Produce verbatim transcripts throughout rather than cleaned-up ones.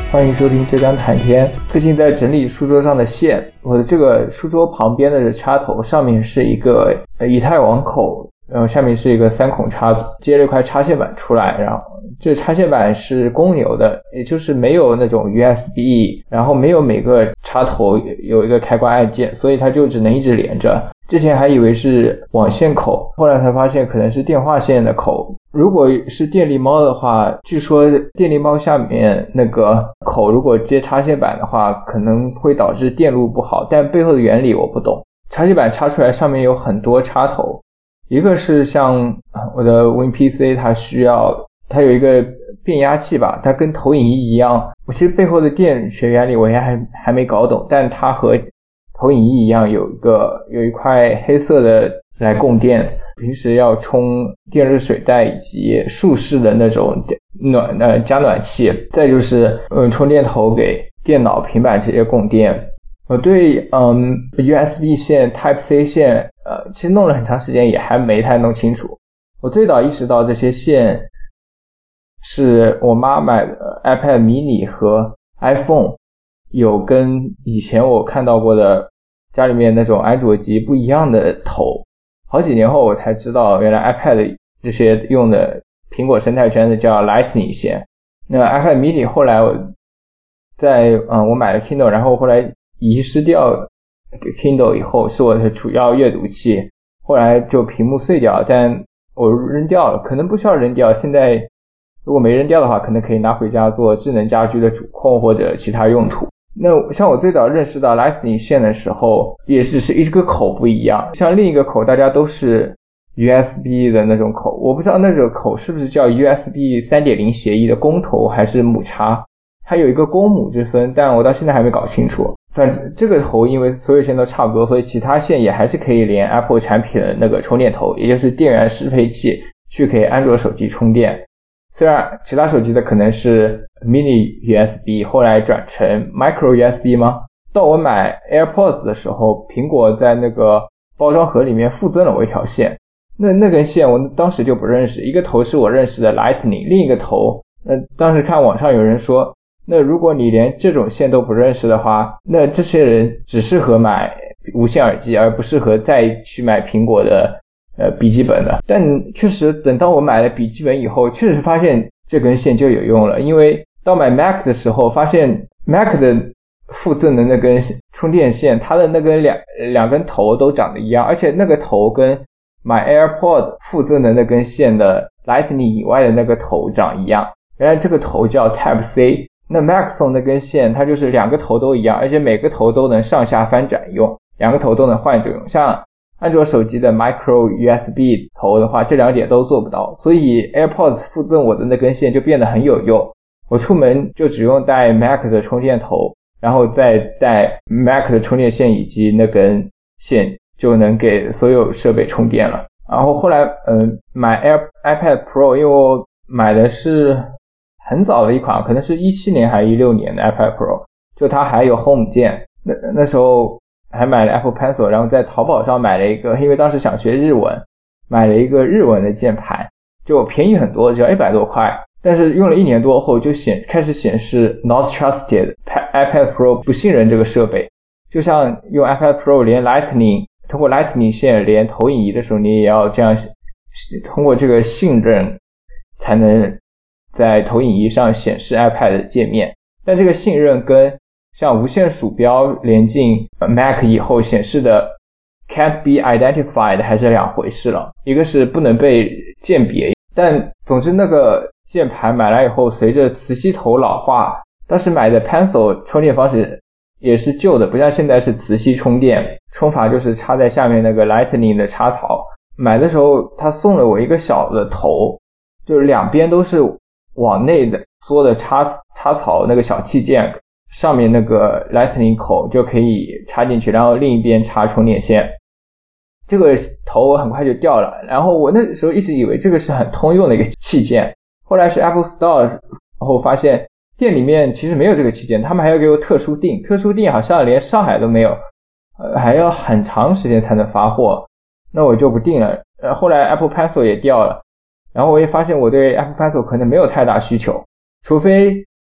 欢迎收听浙江谈天。最近在整理书桌上的线，我的这个书桌旁边的插头上面是一个以太网口，然后下面是一个三孔插，接了一块插线板出来，然后这插线板是公牛的，也就是没有那种 U S B， 然后没有每个插头有一个开关按键，所以它就只能一直连着。之前还以为是网线口，后来才发现可能是电话线的口。如果是电力猫的话，据说电力猫下面那个口如果接插线板的话，可能会导致电路不好，但背后的原理我不懂。插线板插出来上面有很多插头，一个是像我的 WinPC 它需要它有一个变压器吧，它跟投影仪一样，我其实背后的电学原理我也还还没搞懂，但它和投影仪一样有一个有一块黑色的来供电，平时要充电热水袋以及竖式的那种暖呃加暖器，再就是嗯充电头给电脑平板这些供电。我对嗯 U S B 线 Type C 线呃其实弄了很长时间也还没太弄清楚。我最早意识到这些线是我妈买的 iPad mini 和 iPhone 有跟以前我看到过的家里面那种安卓机不一样的头。好几年后我才知道原来 iPad 这些用的苹果生态圈的叫 Lightning 线。那 iPad mini 后来我在嗯我买了 Kindle， 然后后来遗失掉 Kindle 以后是我的主要阅读器，后来就屏幕碎掉，但我扔掉了，可能不需要扔掉，现在如果没扔掉的话可能可以拿回家做智能家居的主控或者其他用途。那像我最早认识到 Lightning 线的时候也只是一个口不一样，像另一个口大家都是 U S B 的那种口，我不知道那个口是不是叫 U S B 三点零 协议的公头还是母插，它有一个公母之分，但我到现在还没搞清楚。反正这个头因为所有线都差不多，所以其他线也还是可以连 Apple 产品的那个充电头，也就是电源适配器去给安卓手机充电。虽然其他手机的可能是 mini U S B 后来转成 micro U S B 吗？到我买 AirPods 的时候，苹果在那个包装盒里面附赠了我一条线，那那根线我当时就不认识，一个头是我认识的 Lightning， 另一个头那当时看网上有人说，那如果你连这种线都不认识的话，那这些人只适合买无线耳机，而不适合再去买苹果的呃笔记本的。但确实等到我买了笔记本以后，确实发现这根线就有用了，因为到买 Mac 的时候发现 Mac 的附赠的那根充电线，它的那根两两根头都长得一样，而且那个头跟买 AirPod 附赠的那根线的 Lightning 以外的那个头长一样，原来这个头叫 Type C。 那 Mac 送那根线它就是两个头都一样，而且每个头都能上下翻转用，两个头都能换着用。像安卓手机的 micro U S B 头的话，这两点都做不到，所以 AirPods 附赠我的那根线就变得很有用。我出门就只用带 Mac 的充电头，然后再带 Mac 的充电线以及那根线，就能给所有设备充电了。然后后来嗯、呃，买 Air iPad Pro， 因为我买的是很早的一款，可能是一七年还是一六年的 iPad Pro， 就它还有 Home 键，那那时候还买了 Apple Pencil， 然后在淘宝上买了一个，因为当时想学日文，买了一个日文的键盘，就便宜很多，只要一百多块。但是用了一年多后就显开始显示 Not Trusted， iPad Pro 不信任这个设备。就像用 iPad Pro 连 Lightning， 通过 Lightning 线连投影仪的时候，你也要这样通过这个信任才能在投影仪上显示 iPad 的界面。但这个信任跟像无线鼠标连进 Mac 以后显示的 can't be identified 还是两回事了，一个是不能被鉴别，但总之那个键盘买来以后随着磁吸头老化，当时买的 Pencil 充电方式也是旧的，不像现在是磁吸充电，充法就是插在下面那个 Lightning 的插槽。买的时候他送了我一个小的头，就是两边都是往内的缩的插插槽，那个小器件上面那个 Lightning 口就可以插进去，然后另一边插充电线。这个头很快就掉了，然后我那时候一直以为这个是很通用的一个器件，后来是 Apple Store， 然后发现店里面其实没有这个器件，他们还要给我特殊订，特殊订好像连上海都没有，呃，还要很长时间才能发货，那我就不订了。呃，后来 Apple Pencil 也掉了，然后我也发现我对 Apple Pencil 可能没有太大需求，除非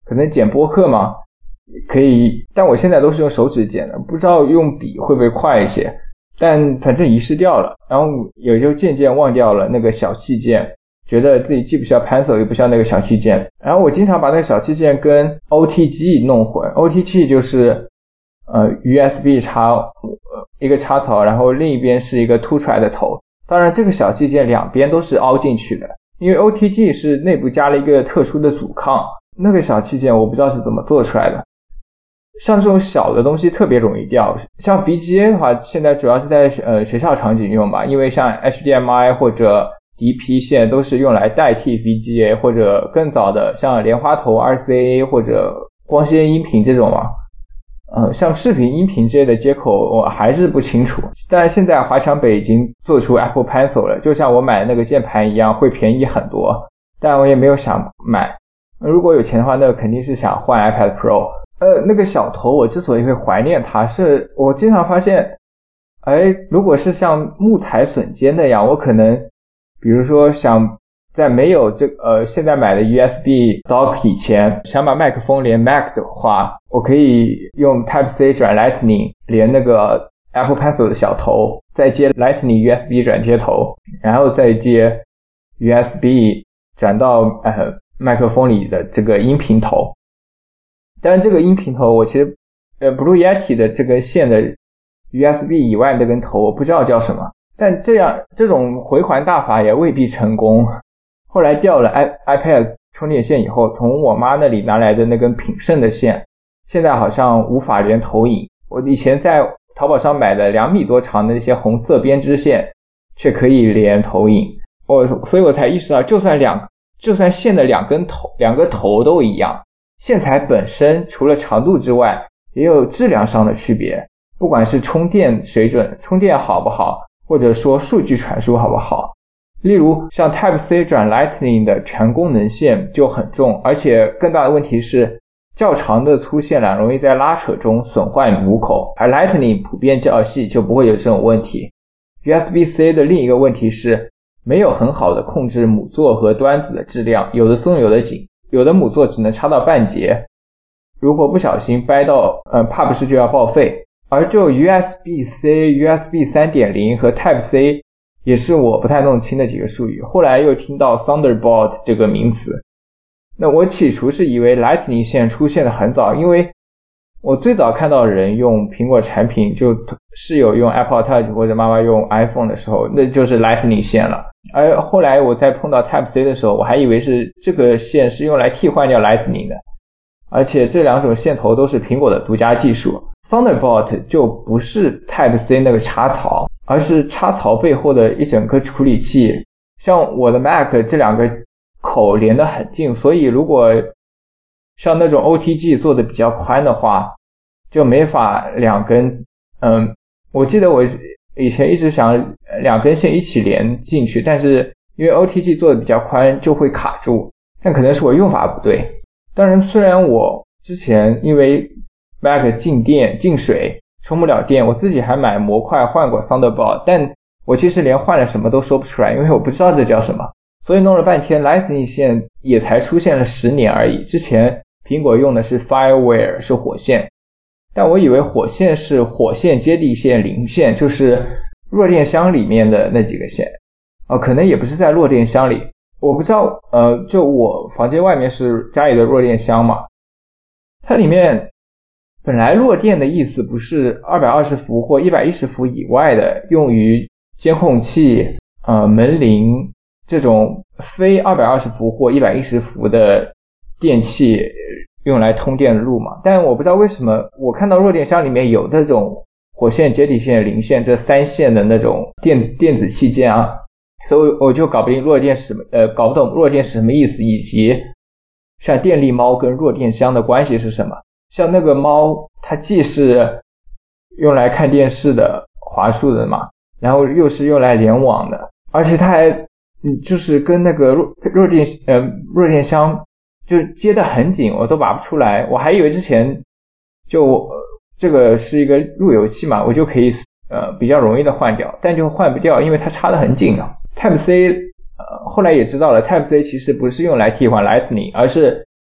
可能剪播客嘛，可以，但我现在都是用手指剪的，不知道用笔会不会快一些，但反正遗失掉了，然后也就渐渐忘掉了那个小器件，觉得自己既不需要 pencil 也不需要那个小器件，然后我经常把那个小器件跟 O T G 弄混。 O T G 就是呃 U S B 插一个插槽，然后另一边是一个凸出来的头，当然这个小器件两边都是凹进去的，因为 O T G 是内部加了一个特殊的阻抗，那个小器件我不知道是怎么做出来的，像这种小的东西特别容易掉。像 V G A 的话现在主要是在呃学校场景用吧，因为像 H D M I 或者 D P 线都是用来代替 V G A， 或者更早的像莲花头 R C A 或者光纤音频这种嘛。呃，像视频音频之类的接口我还是不清楚，但现在华强北已经做出 Apple Pencil 了，就像我买的那个键盘一样，会便宜很多，但我也没有想买。如果有钱的话，那肯定是想换 iPad Pro。呃，那个小头我之所以会怀念它，是我经常发现，哎，如果是像木材榫接那样，我可能比如说想在没有这呃现在买的 U S B dock 以前，想把麦克风连 Mac 的话，我可以用 Type C 转 Lightning 连那个 Apple Pencil 的小头，再接 Lightning U S B 转接头，然后再接 U S B 转到呃麦克风里的这个音频头。但是这个音频头我其实呃 Blue Yeti 的这根线的 U S B 以外这根头我不知道叫什么，但这样这种回环大法也未必成功。后来调了 iPad 充电线以后，从我妈那里拿来的那根品胜的线，现在好像无法连投影。我以前在淘宝上买的两米多长的那些红色编织线，却可以连投影。我所以我才意识到，就算两就算线的两根头两个头都一样，线材本身除了长度之外，也有质量上的区别。不管是充电水准，充电好不好，或者说数据传输好不好。例如像 Type C 转 Lightning 的全功能线就很重，而且更大的问题是较长的粗线缆容易在拉扯中损坏母口，而 Lightning 普遍较细，就不会有这种问题。 U S B C 的另一个问题是没有很好的控制母座和端子的质量，有的松有的紧，有的母座只能插到半截，如果不小心掰到呃，怕不是就要报废。而就 U S B C、U S B 三点零 和 Type C也是我不太弄清的几个术语，后来又听到 Thunderbolt 这个名词。那我起初是以为 Lightning 线出现的很早，因为我最早看到人用苹果产品，就室友用 Apple Touch 或者妈妈用 iPhone 的时候，那就是 Lightning 线了。而后来我在碰到 Type C 的时候，我还以为是这个线是用来替换掉 Lightning 的，而且这两种线头都是苹果的独家技术。Thunderbolt 就不是 Type C 那个插槽，而是插槽背后的一整个处理器。像我的 Mac 这两个口连得很近，所以如果像那种 O T G 做的比较宽的话，就没法两根嗯，我记得我以前一直想两根线一起连进去，但是因为 O T G 做的比较宽就会卡住，但可能是我用法不对。当然虽然我之前因为 Mac 进电进水充不了电，我自己还买模块换过 Thunderbolt， 但我其实连换了什么都说不出来，因为我不知道这叫什么，所以弄了半天 Lightning 线也才出现了十年而已。之前苹果用的是 Firewire 是火线，但我以为火线是火线接地线零线，就是弱电箱里面的那几个线哦，可能也不是在弱电箱里，我不知道。呃，就我房间外面是家里的弱电箱嘛，它里面本来弱电的意思不是二百二十伏或一百一十伏以外的用于监控器、呃门铃这种非二百二十伏或一百一十伏的电器用来通电的路嘛。但我不知道为什么我看到弱电箱里面有这种火线、接地线、零线这三线的那种电电子器件啊，所以我就搞不定弱电是什么呃搞不懂弱电是什么意思，以及像电力猫跟弱电箱的关系是什么。像那个猫它既是用来看电视的滑数的嘛，然后又是用来联网的，而且它还嗯就是跟那个弱弱电呃弱电箱就接得很紧，我都拔不出来。我还以为之前就、呃、这个是一个路由器嘛，我就可以呃比较容易的换掉，但就换不掉，因为它插得很紧啊。Type C 呃后来也知道了， Type C 其实不是用来替换 Lightning， 而是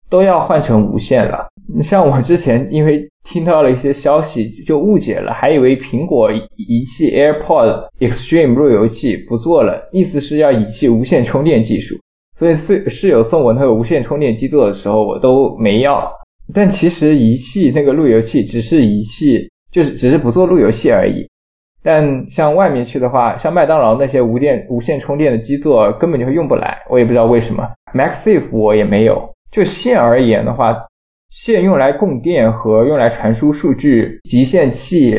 都要换成无线了。像我之前因为听到了一些消息就误解了，还以为苹果遗弃 AirPod Extreme 路由器不做了，意思是要遗弃无线充电技术，所以室友送我那个无线充电机做的时候我都没要。但其实遗弃那个路由器只是遗弃，就是只是不做路由器而已。但像外面去的话，像麦当劳那些无电无线充电的基座根本就用不来，我也不知道为什么。 MagSafe 我也没有。就线而言的话，线用来供电和用来传输数据，集线器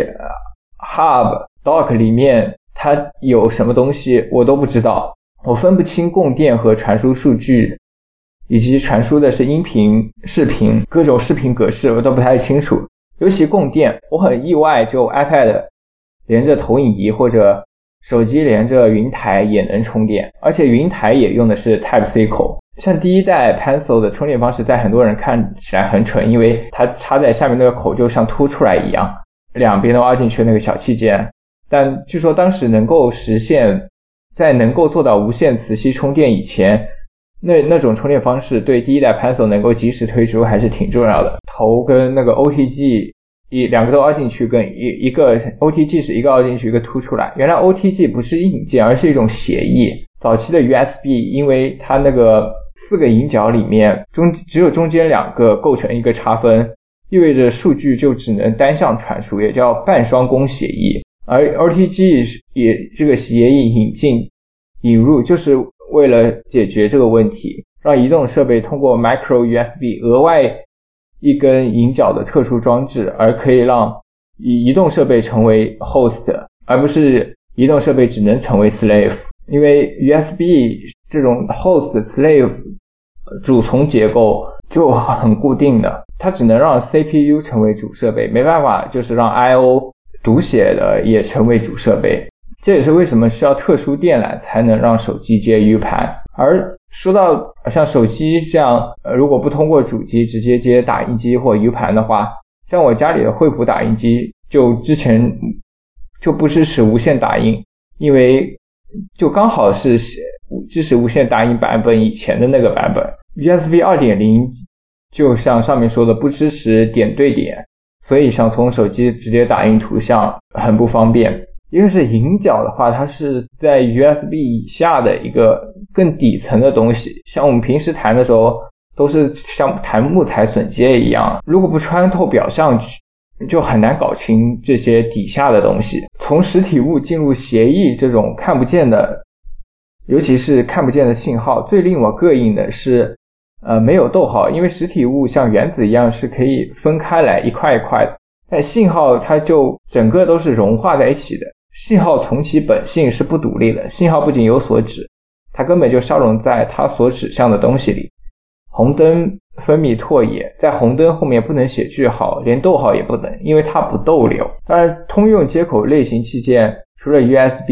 Hub Dock 里面它有什么东西我都不知道，我分不清供电和传输数据，以及传输的是音频视频各种视频格式我都不太清楚。尤其供电我很意外，就 iPad 连着投影仪或者手机连着云台也能充电，而且云台也用的是 Type-C 口。像第一代 Pencil 的充电方式在很多人看起来很蠢，因为它插在下面那个口就像凸出来一样，两边都凹进去那个小器件。但据说当时能够实现，在能够做到无线磁吸充电以前，那那种充电方式对第一代 Pencil 能够及时推出还是挺重要的。头跟那个 O T G 一两个都凹进去，跟一一个 O T G 是一个凹进去一个凸出来。原来 O T G 不是硬件，而是一种协议。早期的 U S B 因为它那个四个引脚里面中只有中间两个构成一个插分，意味着数据就只能单向传输，也叫半双工协议。而 O T G 也这个协议引进引入就是为了解决这个问题，让移动设备通过 Micro U S B 额外一根引脚的特殊装置，而可以让移动设备成为 host， 而不是移动设备只能成为 slave。 因为 U S B 这种 host slave 主从结构就很固定的，它只能让 C P U 成为主设备，没办法就是让 I O 读写的也成为主设备。这也是为什么需要特殊电缆才能让手机接 U 盘。而说到像手机这样，呃，如果不通过主机直接接打印机或 U 盘的话，像我家里的惠普打印机就之前就不支持无线打印，因为就刚好是支持无线打印版本以前的那个版本。 U S B 二点零 就像上面说的不支持点对点，所以想从手机直接打印图像很不方便。因为是引脚的话，它是在 U S B 以下的一个更底层的东西，像我们平时弹的时候都是像弹木材榫接一样，如果不穿透表象就很难搞清这些底下的东西。从实体物进入协议这种看不见的，尤其是看不见的信号，最令我膈应的是呃，没有逗号。因为实体物像原子一样是可以分开来一块一块的，但信号它就整个都是融化在一起的。信号从其本性是不独立的，信号不仅有所指，它根本就消融在它所指向的东西里。红灯分泌唾液，在红灯后面不能写句号，连逗号也不能，因为它不逗留。当然通用接口类型器件除了 U S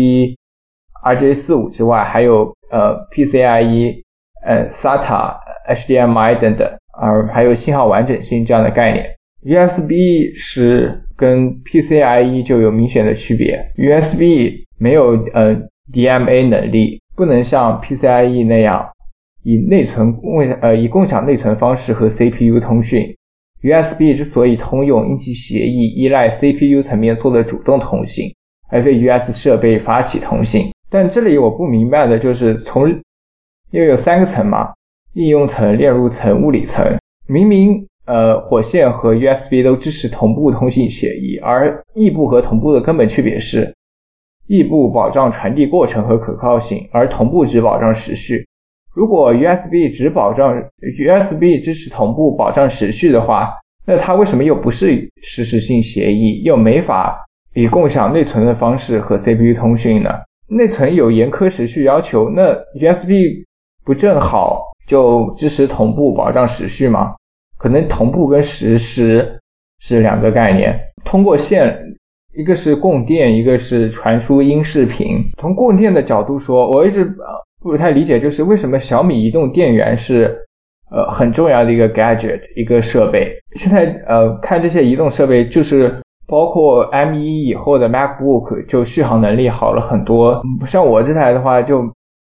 B、R J 四十五 之外，还有呃 P C I E、呃 S A T A、H D M I 等等，而还有信号完整性这样的概念。U S B 十跟 P C I E 就有明显的区别。 U S B 没有呃 D M A 能力，不能像 P C I E 那样以内存呃以共享内存方式和 C P U 通讯。 U S B 之所以通用，因其协议依赖 C P U 层面做的主动通信，而非 U S 设备发起通信。但这里我不明白的就是从因为有三个层嘛，应用层、链路层、物理层，明明呃，火线和 U S B 都支持同步通信协议，而异步和同步的根本区别是，异步保障传递过程和可靠性，而同步只保障时序。如果 U S B 只保障 U S B 支持同步保障时序的话，那它为什么又不是实时性协议，又没法以共享内存的方式和 C P U 通讯呢？内存有严苛时序要求，那 U S B 不正好就支持同步保障时序吗？可能同步跟实时是两个概念。通过线，一个是供电，一个是传输音视频。从供电的角度说，我一直不太理解，就是为什么小米移动电源是呃很重要的一个 gadget 一个设备。现在呃看这些移动设备，就是包括 M 一 以后的 MacBook 就续航能力好了很多。像我这台的话，就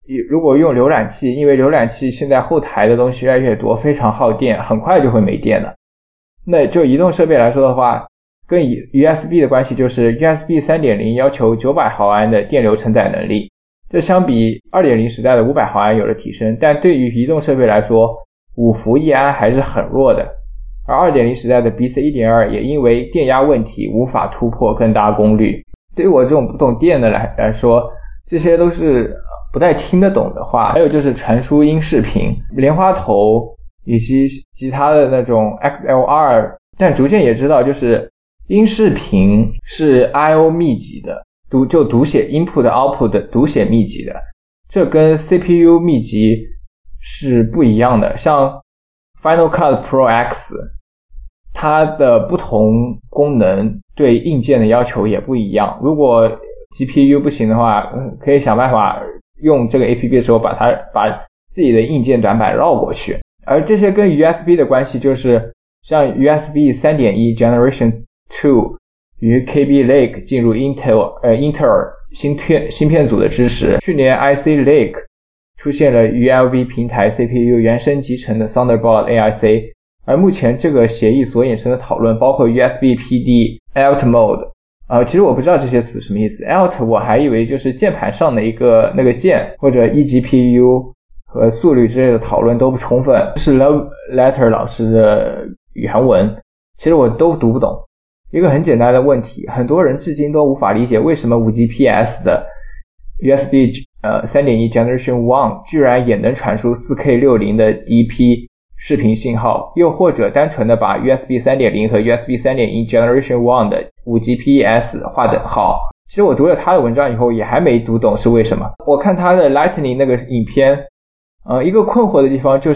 如果用浏览器，因为浏览器现在后台的东西越来越多，非常耗电，很快就会没电了。那就移动设备来说的话，跟 U S B 的关系就是 U S B 三点零 要求九百毫安的电流承载能力，这相比 二点零 时代的五百毫安有了提升，但对于移动设备来说，五伏一安还是很弱的。而 二点零 时代的 B C 一点二 也因为电压问题无法突破更大功率。对于我这种不懂电的来来说，这些都是不太听得懂的话。还有就是传输音视频，莲花头以及其他的那种 X L R， 但逐渐也知道就是音视频是 I O 密集的，读就读写 input output 的读写密集的，这跟 C P U 密集是不一样的。像 Final Cut Pro X 它的不同功能对硬件的要求也不一样，如果 G P U 不行的话，可以想办法用这个 A P P 的时候把它把自己的硬件短板绕过去。而这些跟 U S B 的关系就是像 U S B 三点一 Generation 二 与 K B Lake 进入 Intel 呃英特尔芯片芯片组的支持。去年 I C Lake 出现了 U L V 平台 C P U 原生集成的 Thunderbolt A I C， 而目前这个协议所衍生的讨论包括 U S B P D Alt Mode。呃，其实我不知道这些词什么意思。Alt 我还以为就是键盘上的一个那个键，或者 eGPU 和速率之类的讨论都不充分。这是 Love Letter 老师的原文，其实我都读不懂。一个很简单的问题，很多人至今都无法理解为什么 五 G P S 的 U S B 呃 三点一 Generation 一 居然也能传输 四K 六十 的 D P 视频信号，又或者单纯的把 U S B 三点零 和 U S B 三点一 Generation 一 的 五 G P S 划等号。其实我读了他的文章以后也还没读懂是为什么。我看他的 Lightning 那个影片，呃，一个困惑的地方就是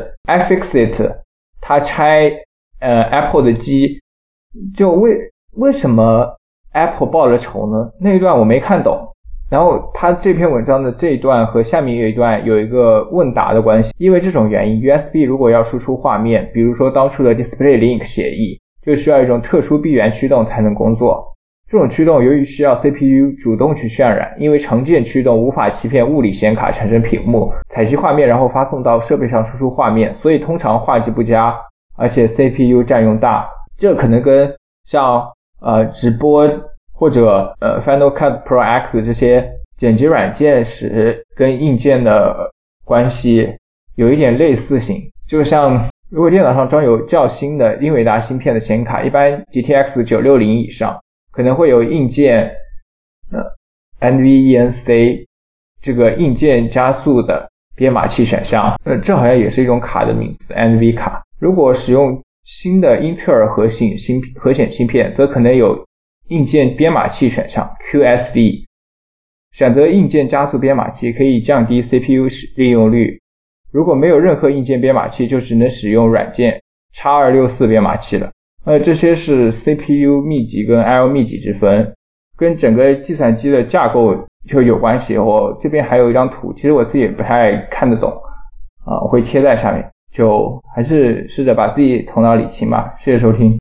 iFixit 他拆呃 Apple 的机，就为为什么 Apple 报了仇呢？那一段我没看懂。然后他这篇文章的这一段和下面有一段有一个问答的关系，因为这种原因 U S B 如果要输出画面，比如说当初的 DisplayLink 协议，就需要一种特殊闭源驱动才能工作。这种驱动由于需要 C P U 主动去渲染，因为常见驱动无法欺骗物理显卡产生屏幕，采集画面然后发送到设备上输出画面，所以通常画质不佳，而且 C P U 占用大。这可能跟像呃直播或者呃 Final Cut Pro X 这些剪辑软件时跟硬件的关系有一点类似性。就像如果电脑上装有较新的英伟达芯片的显卡，一般 G T X 九六零以上可能会有硬件呃 N V E N C 这个硬件加速的编码器选项，呃这好像也是一种卡的名字 N V 卡。如果使用新的英特尔核心芯核显芯片，则可能有硬件编码器选项 Q S V。 选择硬件加速编码器可以降低 C P U 利用率，如果没有任何硬件编码器，就只能使用软件 X 二六四 编码器了。呃，这些是 C P U 密集跟 I O 密集之分，跟整个计算机的架构就有关系。我这边还有一张图，其实我自己也不太看得懂啊、呃，我会贴在下面，就还是试着把自己头脑理清吧。谢谢收听。